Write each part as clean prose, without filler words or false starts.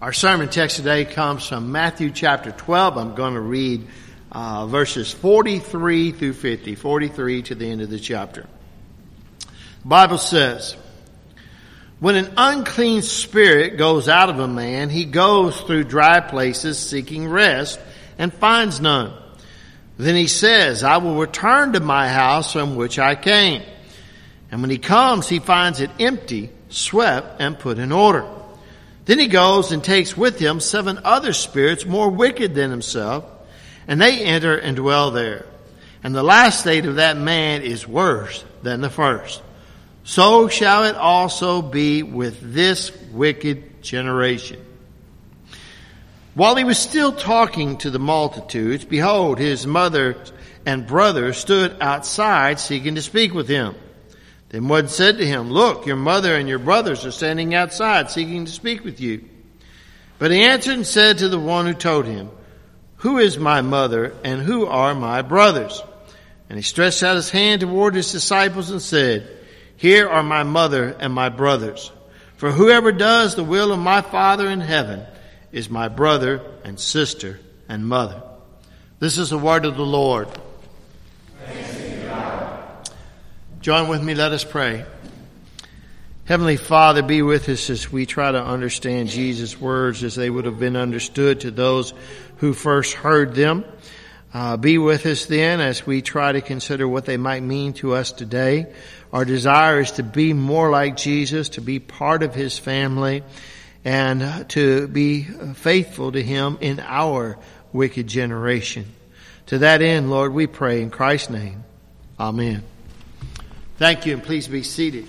Our sermon text today comes from Matthew chapter 12. I'm going to read verses 43 through 50, 43 to the end of the chapter. The Bible says, "When an unclean spirit goes out of a man, he goes through dry places seeking rest and finds none. Then he says, 'I will return to my house from which I came.' And when he comes, he finds it empty, swept, and put in order. Then he goes and takes with him 7 other spirits more wicked than himself, and they enter and dwell there. And the last state of that man is worse than the first. So shall it also be with this wicked generation." While he was still talking to the multitudes, behold, his mother and brothers stood outside seeking to speak with him. Then one said to him, "Look, your mother and your brothers are standing outside seeking to speak with you." But he answered and said to the one who told him, "Who is my mother and who are my brothers?" And he stretched out his hand toward his disciples and said, "Here are my mother and my brothers. For whoever does the will of my Father in heaven is my brother and sister and mother." This is the word of the Lord. Thanks be to God. Join with me, let us pray. Heavenly Father, be with us as we try to understand Jesus' words as they would have been understood to those who first heard them. Be with us then as we try to consider what they might mean to us today. Our desire is to be more like Jesus, to be part of his family, and to be faithful to him in our wicked generation. To that end, Lord, we pray in Christ's name. Amen. Thank you, and please be seated.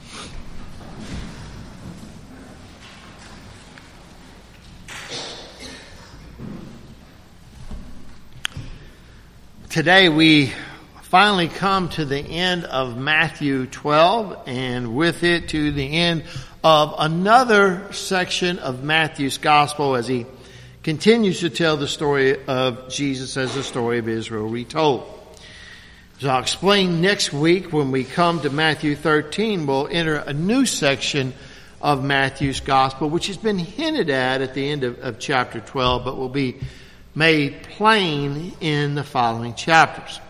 Today we finally come to the end of Matthew 12, and with it to the end of another section of Matthew's gospel as he continues to tell the story of Jesus as the story of Israel retold. So I'll explain next week when we come to Matthew 13, we'll enter a new section of Matthew's gospel, which has been hinted at the end of chapter 12, but will be made plain in the following chapters.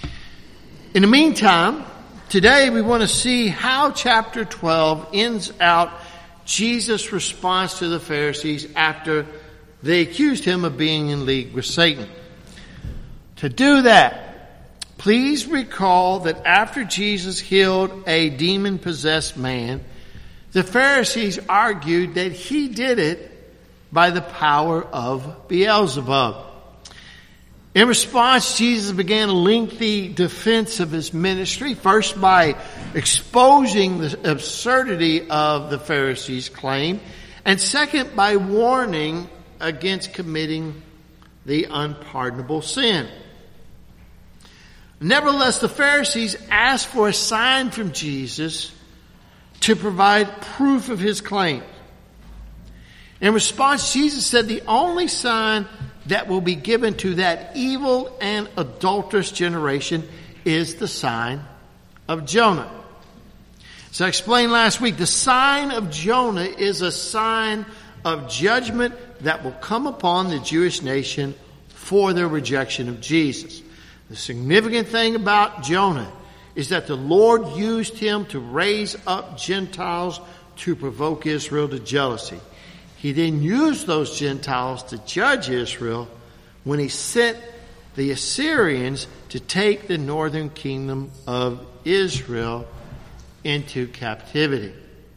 In the meantime, today we want to see how chapter 12 ends out Jesus' response to the Pharisees after they accused him of being in league with Satan. To do that, please recall that after Jesus healed a demon-possessed man, the Pharisees argued that he did it by the power of Beelzebub. In response, Jesus began a lengthy defense of his ministry, first by exposing the absurdity of the Pharisees' claim, and second by warning against committing the unpardonable sin. Nevertheless, the Pharisees asked for a sign from Jesus to provide proof of his claim. In response, Jesus said the only sign that will be given to that evil and adulterous generation is the sign of Jonah. So I explained last week, the sign of Jonah is a sign of judgment that will come upon the Jewish nation for their rejection of Jesus. The significant thing about Jonah is that the Lord used him to raise up Gentiles to provoke Israel to jealousy. He then used those Gentiles to judge Israel when he sent the Assyrians to take the northern kingdom of Israel into captivity.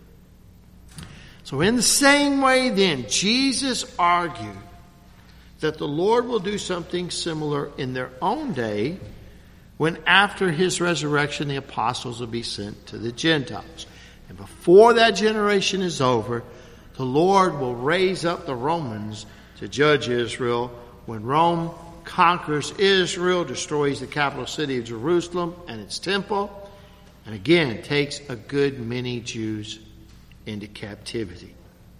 So in the same way then, Jesus argued that the Lord will do something similar in their own day when after his resurrection the apostles will be sent to the Gentiles. And before that generation is over, the Lord will raise up the Romans to judge Israel when Rome conquers Israel, destroys the capital city of Jerusalem and its temple, and again takes a good many Jews into captivity.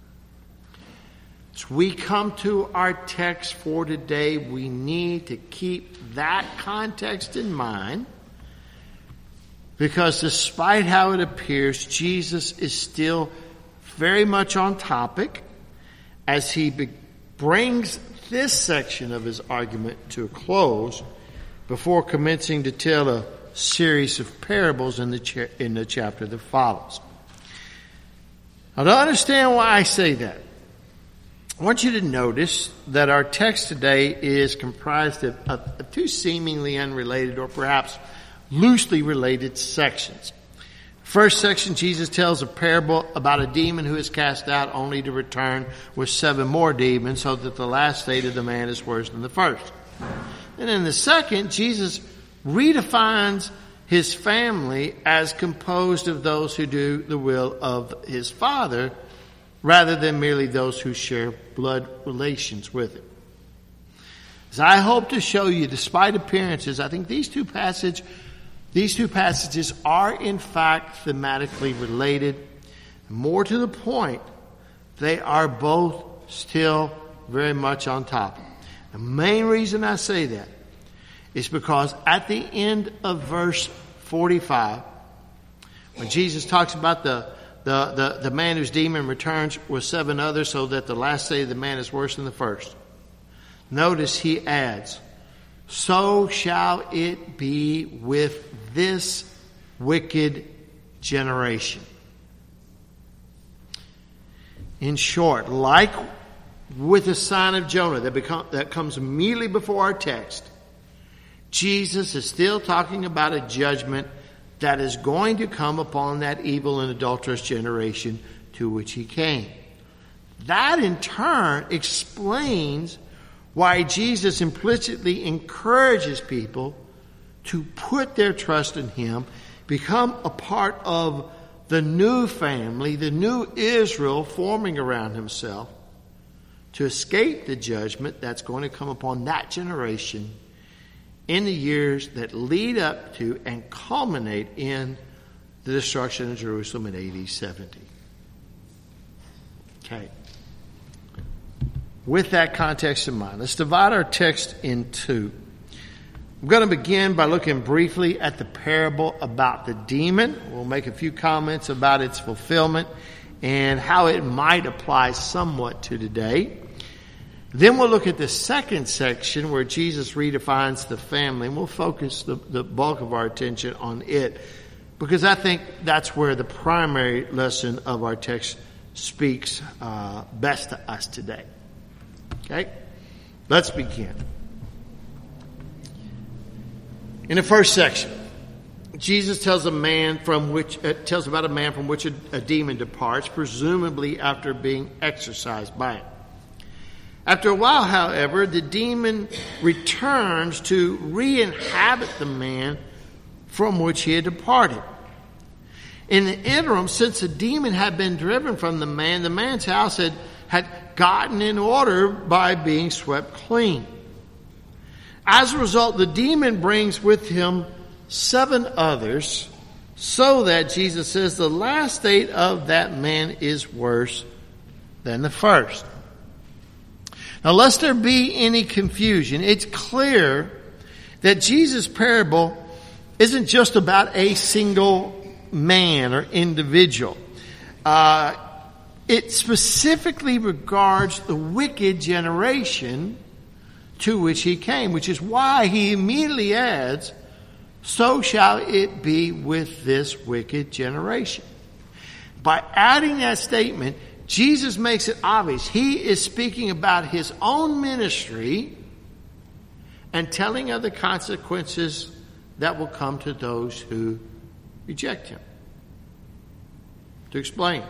As we come to our text for today, we need to keep that context in mind, because despite how it appears, Jesus is still very much on topic, as he brings this section of his argument to a close before commencing to tell a series of parables in the chapter that follows. Now, to understand why I say that, I want you to notice that our text today is comprised of two seemingly unrelated or perhaps loosely related sections. First section, Jesus tells a parable about a demon who is cast out only to return with 7 more demons, so that the last state of the man is worse than the first. And in the second, Jesus redefines his family as composed of those who do the will of his Father, rather than merely those who share blood relations with him. As I hope to show you, despite appearances, I think these two passages are in fact thematically related. More to the point, they are both still very much on topic. The main reason I say that is because at the end of verse 45, when Jesus talks about the man whose demon returns with 7 others, so that the last state of the man is worse than the first, notice he adds, so shall it be with this wicked generation. In short, like with the sign of Jonah that comes immediately before our text, Jesus is still talking about a judgment that is going to come upon that evil and adulterous generation to which he came. That in turn explains why Jesus implicitly encourages people to put their trust in him, become a part of the new family, the new Israel forming around himself, to escape the judgment that's going to come upon that generation in the years that lead up to and culminate in the destruction of Jerusalem in AD 70. Okay. With that context in mind, let's divide our text in two. I'm going to begin by looking briefly at the parable about the demon. We'll make a few comments about its fulfillment and how it might apply somewhat to today. Then we'll look at the second section where Jesus redefines the family, and we'll focus the bulk of our attention on it, because I think that's where the primary lesson of our text speaks best to us today. Okay? Let's begin. In the first section, Jesus tells about a man from which a demon departs, presumably after being exorcised by it. After a while, however, the demon returns to re-inhabit the man from which he had departed. In the interim, since the demon had been driven from the man's house had gotten in order by being swept clean. As a result, the demon brings with him 7 others, so that Jesus says the last state of that man is worse than the first. Now, lest there be any confusion, it's clear that Jesus' parable isn't just about a single man or individual. It specifically regards the wicked generation to which he came, which is why he immediately adds, so shall it be with this wicked generation. By adding that statement, Jesus makes it obvious he is speaking about his own ministry and telling of the consequences that will come to those who reject him. To explain,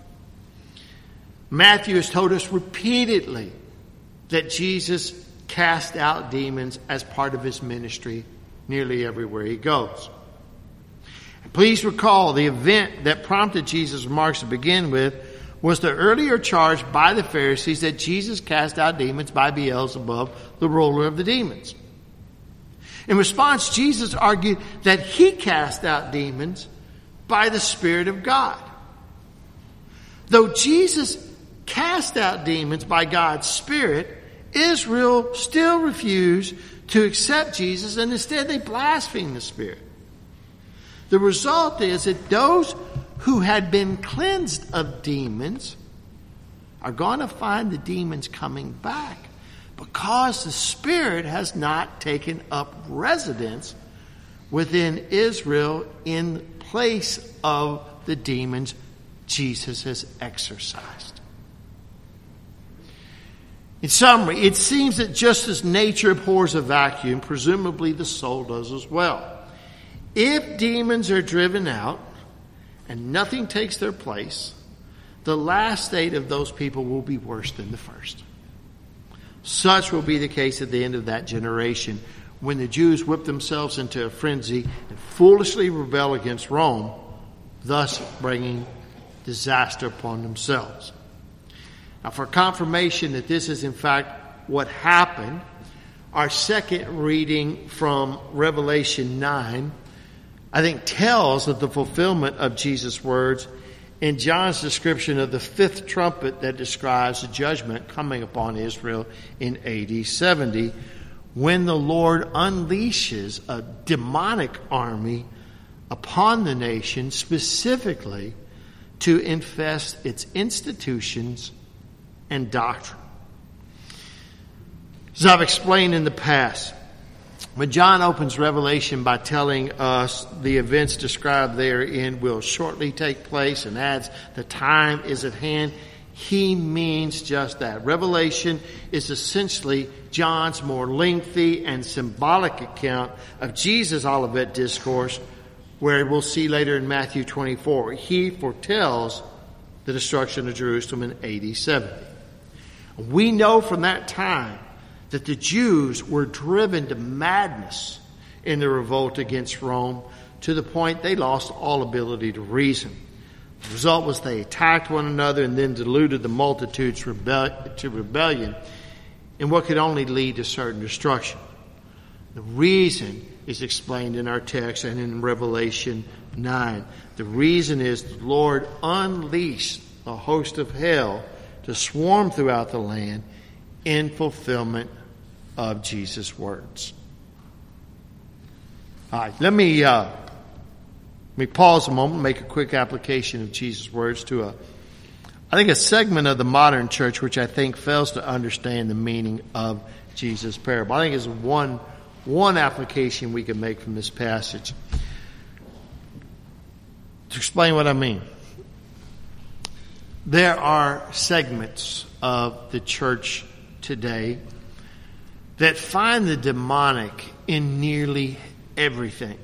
Matthew has told us repeatedly that Jesus cast out demons as part of his ministry nearly everywhere he goes. And please recall the event that prompted Jesus' remarks to begin with was the earlier charge by the Pharisees that Jesus cast out demons by Beelzebub, the ruler of the demons. In response, Jesus argued that he cast out demons by the Spirit of God. Though Jesus cast out demons by God's Spirit, Israel still refused to accept Jesus, and instead they blasphemed the Spirit. The result is that those who had been cleansed of demons are going to find the demons coming back because the Spirit has not taken up residence within Israel in place of the demons Jesus has exorcised. In summary, it seems that just as nature abhors a vacuum, presumably the soul does as well. If demons are driven out and nothing takes their place, the last state of those people will be worse than the first. Such will be the case at the end of that generation, when the Jews whip themselves into a frenzy and foolishly rebel against Rome, thus bringing disaster upon themselves. Now, for confirmation that this is in fact what happened, our second reading from Revelation 9, I think, tells of the fulfillment of Jesus' words in John's description of the fifth trumpet that describes the judgment coming upon Israel in AD 70, when the Lord unleashes a demonic army upon the nation, specifically to infest its institutions and doctrine. As I've explained in the past, when John opens Revelation by telling us the events described therein will shortly take place and adds the time is at hand, he means just that. Revelation is essentially John's more lengthy and symbolic account of Jesus' Olivet Discourse, where we'll see later in Matthew 24, he foretells the destruction of Jerusalem in AD 70. We know from that time that the Jews were driven to madness in the revolt against Rome to the point they lost all ability to reason. The result was they attacked one another and then deluded the multitudes to rebellion in what could only lead to certain destruction. The reason is explained in our text and in Revelation 9. The reason is the Lord unleashed the host of hell to swarm throughout the land in fulfillment of Jesus' words. All right, let me pause a moment and make a quick application of Jesus' words to a segment of the modern church which I think fails to understand the meaning of Jesus' parable. I think it's one application we can make from this passage. To explain what I mean, there are segments of the church today that find the demonic in nearly everything.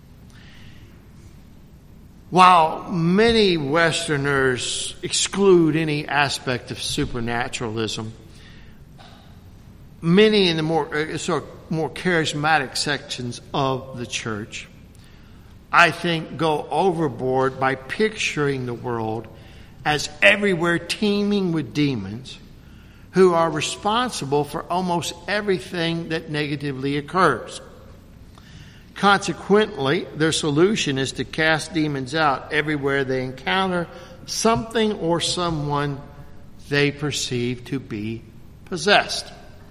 While many Westerners exclude any aspect of supernaturalism, many in the more charismatic sections of the church, I think, go overboard by picturing the world as everywhere teeming with demons who are responsible for almost everything that negatively occurs. Consequently, their solution is to cast demons out everywhere they encounter something or someone they perceive to be possessed.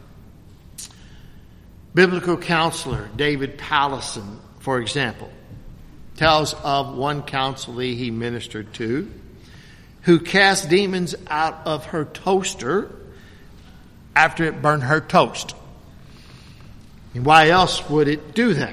Biblical counselor David Powlison, for example, tells of one counselee he ministered to who cast demons out of her toaster after it burned her toast. And why else would it do that?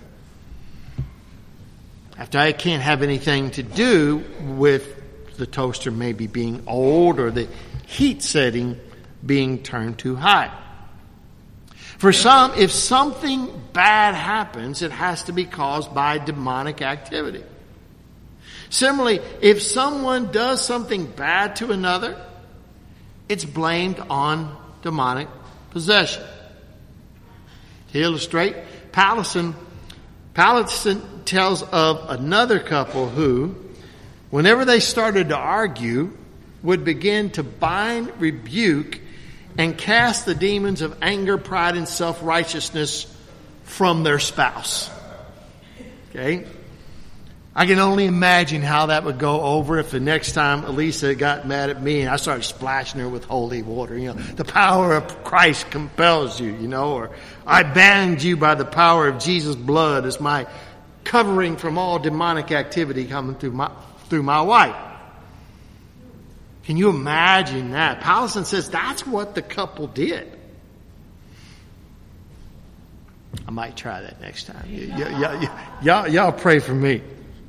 After I can't have anything to do with the toaster maybe being old or the heat setting being turned too high. For some, if something bad happens, it has to be caused by demonic activity. Similarly, if someone does something bad to another, it's blamed on demonic possession. To illustrate, Powlison tells of another couple who, whenever they started to argue, would begin to bind, rebuke, and cast the demons of anger, pride, and self-righteousness from their spouse. Okay? I can only imagine how that would go over if the next time Elisa got mad at me and I started splashing her with holy water. You know, the power of Christ compels you, or I banned you by the power of Jesus' blood as my covering from all demonic activity coming through my wife. Can you imagine that? Powlison says that's what the couple did. I might try that next time. Y'all pray for me.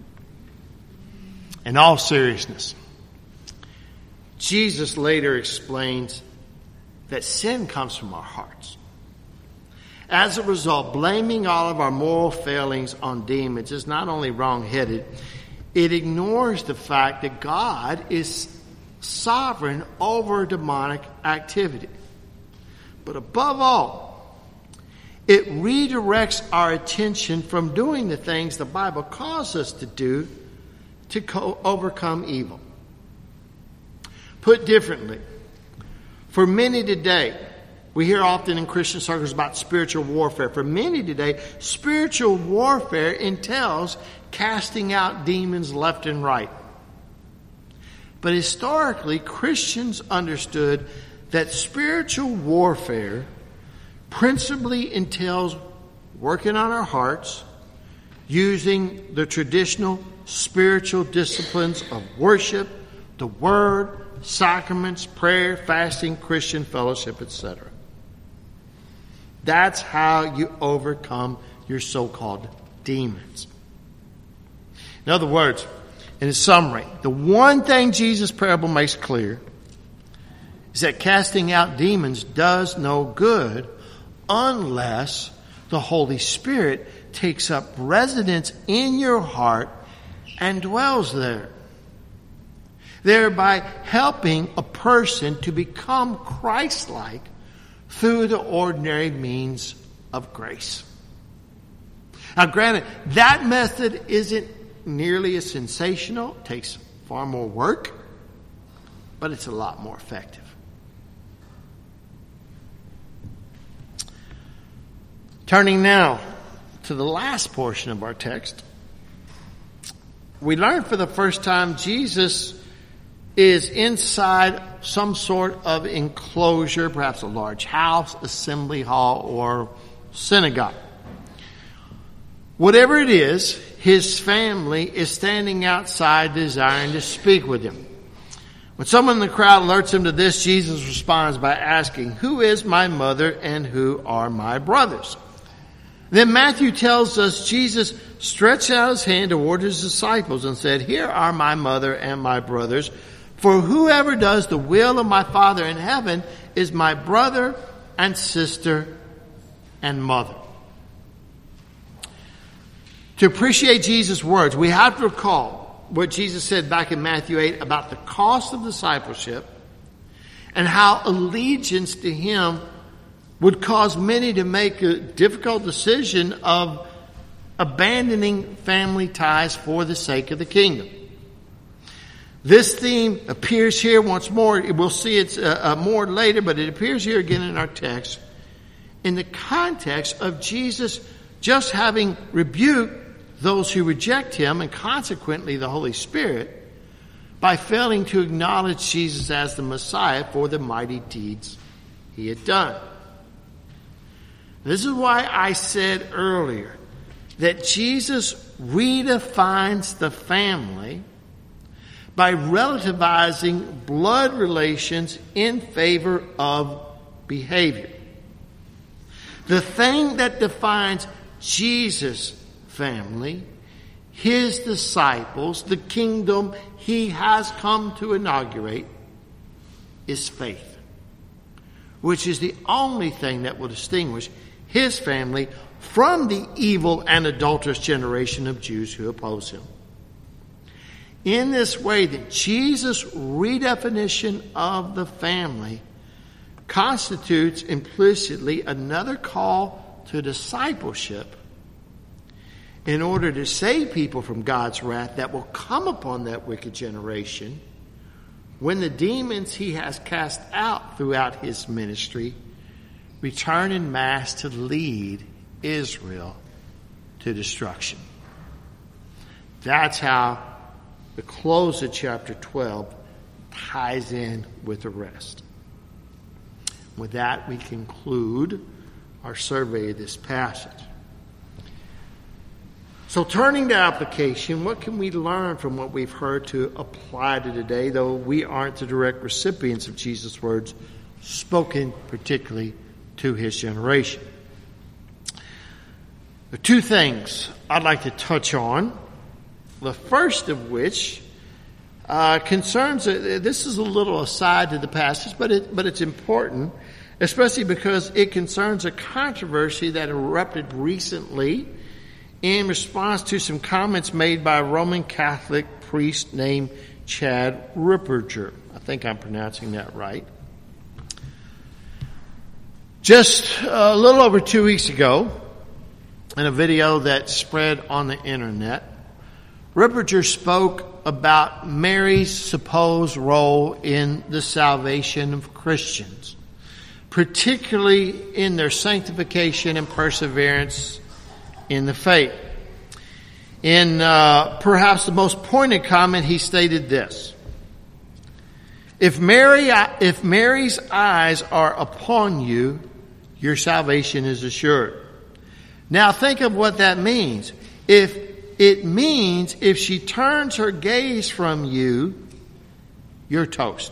In all seriousness, Jesus later explains that sin comes from our hearts. As a result, blaming all of our moral failings on demons is not only wrong-headed, it ignores the fact that God is sovereign over demonic activity. But above all, it redirects our attention from doing the things the Bible calls us to do to overcome evil. Put differently, for many today, we hear often in Christian circles about spiritual warfare. For many today, spiritual warfare entails casting out demons left and right. But historically, Christians understood that spiritual warfare principally entails working on our hearts, using the traditional spiritual disciplines of worship, the Word, sacraments, prayer, fasting, Christian fellowship, etc. That's how you overcome your so-called demons. In other words, in a summary, the one thing Jesus' parable makes clear is that casting out demons does no good unless the Holy Spirit takes up residence in your heart and dwells there, thereby helping a person to become Christ-like through the ordinary means of grace. Now, granted, that method isn't nearly as sensational, it takes far more work, but it's a lot more effective. Turning now to the last portion of our text, we learn for the first time Jesus is inside some sort of enclosure, perhaps a large house, assembly hall, or synagogue. Whatever it is, his family is standing outside desiring to speak with him. When someone in the crowd alerts him to this, Jesus responds by asking, "Who is my mother and who are my brothers?" Then Matthew tells us Jesus stretched out his hand toward his disciples and said, "Here are my mother and my brothers. For whoever does the will of my Father in heaven is my brother and sister and mother." To appreciate Jesus' words, we have to recall what Jesus said back in Matthew 8 about the cost of discipleship and how allegiance to him would cause many to make a difficult decision of abandoning family ties for the sake of the kingdom. This theme appears here once more. We'll see it more later, but it appears here again in our text in the context of Jesus just having rebuked those who reject him and consequently the Holy Spirit by failing to acknowledge Jesus as the Messiah for the mighty deeds he had done. This is why I said earlier that Jesus redefines the family by relativizing blood relations in favor of behavior. The thing that defines Jesus' family, his disciples, the kingdom he has come to inaugurate, is faith, which is the only thing that will distinguish his family from the evil and adulterous generation of Jews who oppose him. In this way, the Jesus' redefinition of the family constitutes implicitly another call to discipleship in order to save people from God's wrath that will come upon that wicked generation when the demons he has cast out throughout his ministry return en masse to lead Israel to destruction. That's how the close of chapter 12 ties in with the rest. With that, we conclude our survey of this passage. So turning to application, what can we learn from what we've heard to apply to today, though we aren't the direct recipients of Jesus' words spoken particularly to his generation? There are two things I'd like to touch on. The first of which concerns, this is a little aside to the passage, but it's important, especially because it concerns a controversy that erupted recently in response to some comments made by a Roman Catholic priest named Chad Ripperger. I think I'm pronouncing that right. Just a little over 2 weeks ago, in a video that spread on the internet, Ripperger spoke about Mary's supposed role in the salvation of Christians, particularly in their sanctification and perseverance in the faith. In perhaps the most pointed comment, he stated this: If Mary's eyes are upon you, your salvation is assured. Now think of what that means. It means if she turns her gaze from you, you're toast.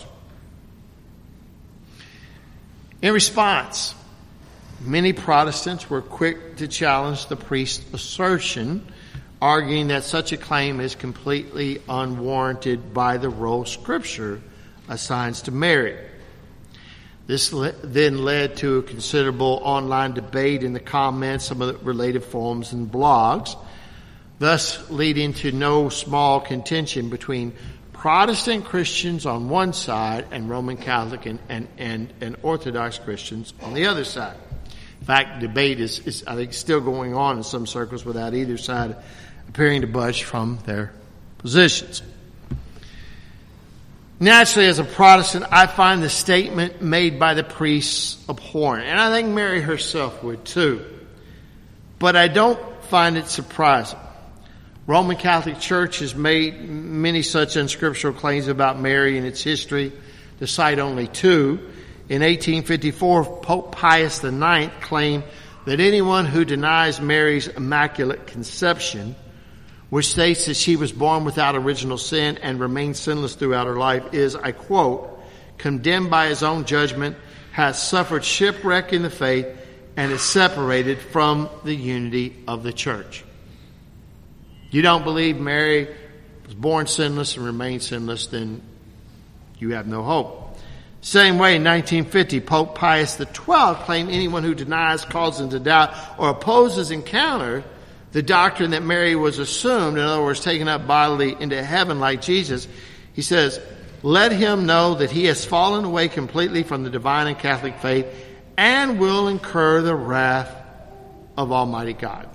In response, many Protestants were quick to challenge the priest's assertion, arguing that such a claim is completely unwarranted by the role Scripture assigns to Mary. This then led to a considerable online debate in the comments, some of the related forums and blogs, thus leading to no small contention between Protestant Christians on one side and Roman Catholic and Orthodox Christians on the other side. In fact, debate is I think still going on in some circles without either side appearing to budge from their positions. Naturally, as a Protestant, I find the statement made by the priests abhorrent, and I think Mary herself would too. But I don't find it surprising. Roman Catholic Church has made many such unscriptural claims about Mary and its history, to cite only two. In 1854, Pope Pius IX claimed that anyone who denies Mary's immaculate conception, which states that she was born without original sin and remained sinless throughout her life, is, I quote, condemned by his own judgment, has suffered shipwreck in the faith, and is separated from the unity of the church. You don't believe Mary was born sinless and remained sinless, then you have no hope. Same way, in 1950, Pope Pius XII claimed anyone who denies, calls into doubt, or opposes encounter the doctrine that Mary was assumed, in other words, taken up bodily into heaven like Jesus, he says, let him know that he has fallen away completely from the divine and Catholic faith and will incur the wrath of Almighty God.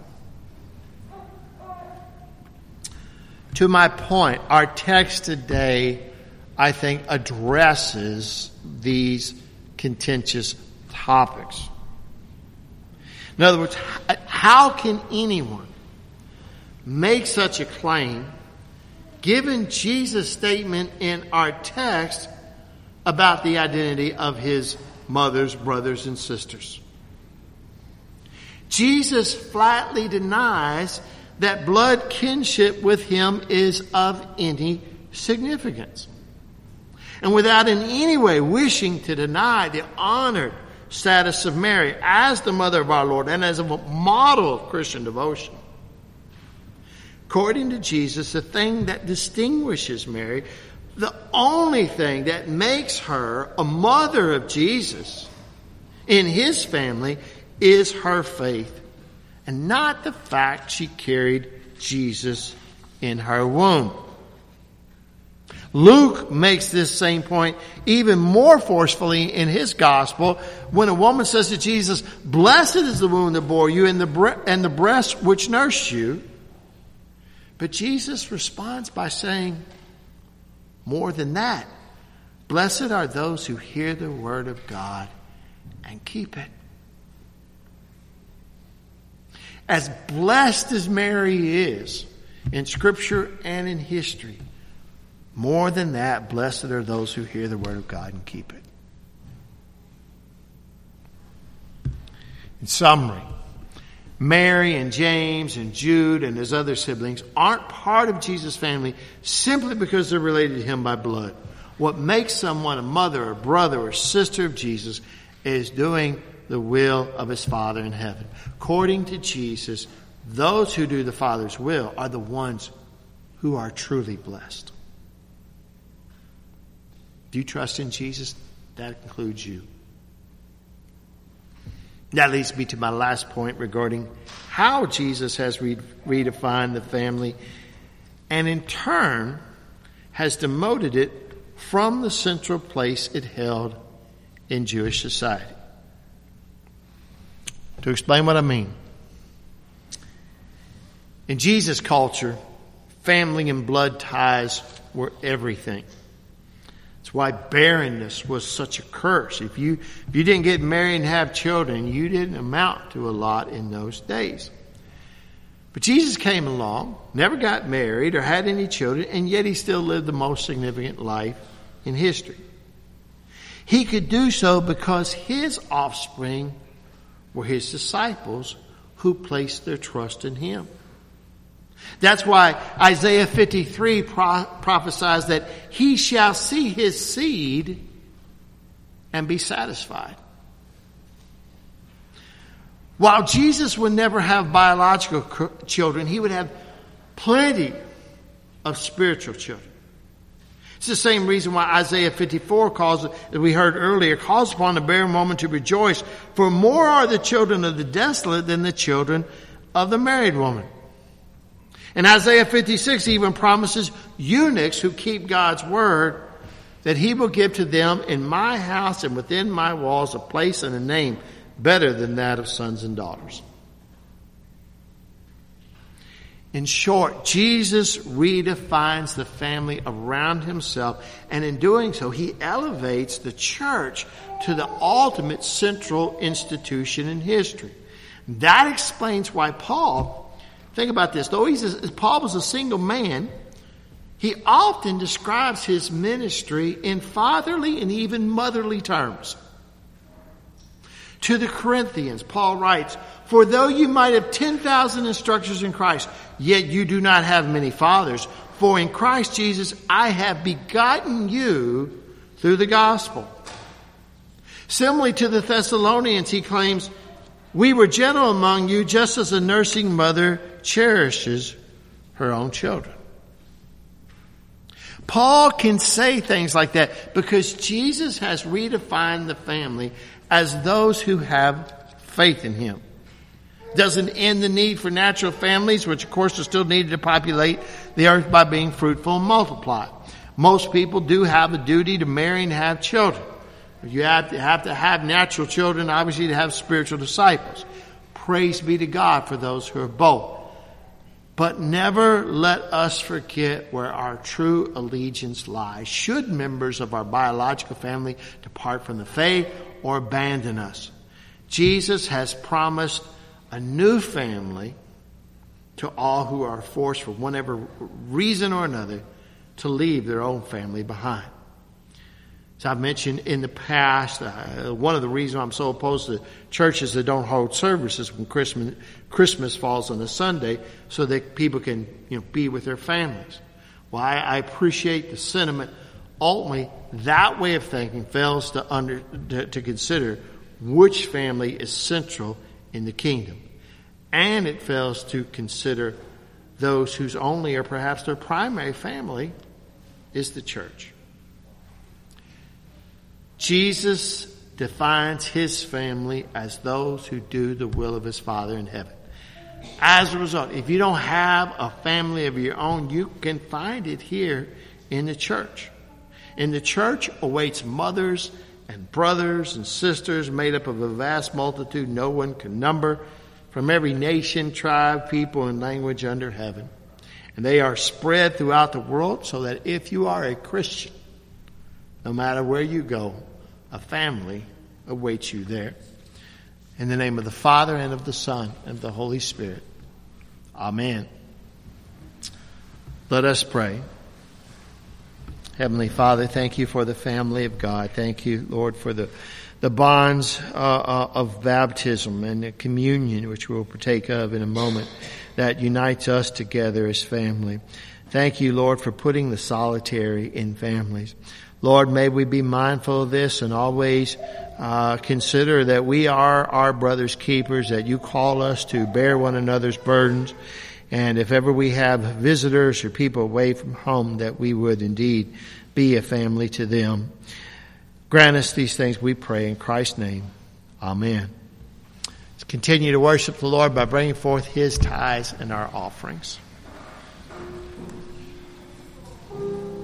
To my point, our text today, I think, addresses these contentious topics. In other words, how can anyone make such a claim given Jesus' statement in our text about the identity of his mother's brothers and sisters? Jesus flatly denies that blood kinship with him is of any significance. And without in any way wishing to deny the honored status of Mary as the mother of our Lord and as a model of Christian devotion, according to Jesus, the thing that distinguishes Mary, the only thing that makes her a mother of Jesus in his family, is her faith, and not the fact she carried Jesus in her womb. Luke makes this same point even more forcefully in his gospel when a woman says to Jesus, "Blessed is the womb that bore you and the breast which nursed you." But Jesus responds by saying, more than that, blessed are those who hear the word of God and keep it. As blessed as Mary is in Scripture and in history, more than that, blessed are those who hear the word of God and keep it. In summary, Mary and James and Jude and his other siblings aren't part of Jesus' family simply because they're related to him by blood. What makes someone a mother or brother or sister of Jesus is doing the will of his Father in heaven. According to Jesus, those who do the Father's will are the ones who are truly blessed. Do you trust in Jesus? That includes you. That leads me to my last point regarding how Jesus has redefined the family and in turn has demoted it from the central place it held in Jewish society. To explain what I mean. In Jesus' culture, family and blood ties were everything. That's why barrenness was such a curse. If you didn't get married and have children, you didn't amount to a lot in those days. But Jesus came along, never got married or had any children, and yet he still lived the most significant life in history. He could do so because his offspring were his disciples who placed their trust in him. That's why Isaiah 53 prophesies that he shall see his seed and be satisfied. While Jesus would never have biological children, he would have plenty of spiritual children. It's the same reason why Isaiah 54 calls, as we heard earlier, calls upon the barren woman to rejoice. For more are the children of the desolate than the children of the married woman. And Isaiah 56 even promises eunuchs who keep God's word that he will give to them in my house and within my walls a place and a name better than that of sons and daughters. In short, Jesus redefines the family around himself, and in doing so, he elevates the church to the ultimate central institution in history. That explains why Paul, think about this, though Paul was a single man, he often describes his ministry in fatherly and even motherly terms. To the Corinthians, Paul writes, for though you might have 10,000 instructors in Christ, yet you do not have many fathers. For in Christ Jesus I have begotten you through the gospel. Similarly to the Thessalonians, he claims, we were gentle among you just as a nursing mother cherishes her own children. Paul can say things like that because Jesus has redefined the family as those who have faith in him. Doesn't end the need for natural families, which of course are still needed to populate the earth by being fruitful and multiply. Most people do have a duty to marry and have children. You have to have natural children, obviously, to have spiritual disciples. Praise be to God for those who are both. But never let us forget where our true allegiance lies. Should members of our biological family depart from the faith or abandon us, Jesus has promised a new family to all who are forced for whatever reason or another to leave their own family behind. As I've mentioned in the past, one of the reasons I'm so opposed to churches that don't hold services when Christmas falls on a Sunday so that people can, be with their families. Well, I appreciate the sentiment. Ultimately, that way of thinking fails to consider which family is central in the kingdom. And it fails to consider those whose only or perhaps their primary family is the church. Jesus defines his family as those who do the will of his Father in heaven. As a result, if you don't have a family of your own, you can find it here in the church. In the church awaits mothers and brothers and sisters made up of a vast multitude no one can number, from every nation, tribe, people, and language under heaven. And they are spread throughout the world so that if you are a Christian, no matter where you go, a family awaits you there. In the name of the Father, and of the Son, and of the Holy Spirit. Amen. Let us pray. Heavenly Father, thank you for the family of God. Thank you, Lord, for the the bonds of baptism and the communion, which we'll partake of in a moment, that unites us together as family. Thank you, Lord, for putting the solitary in families. Lord, may we be mindful of this and always consider that we are our brother's keepers, that you call us to bear one another's burdens. And if ever we have visitors or people away from home, that we would indeed be a family to them. Grant us these things, we pray, in Christ's name. Amen. Let's continue to worship the Lord by bringing forth his tithes and our offerings.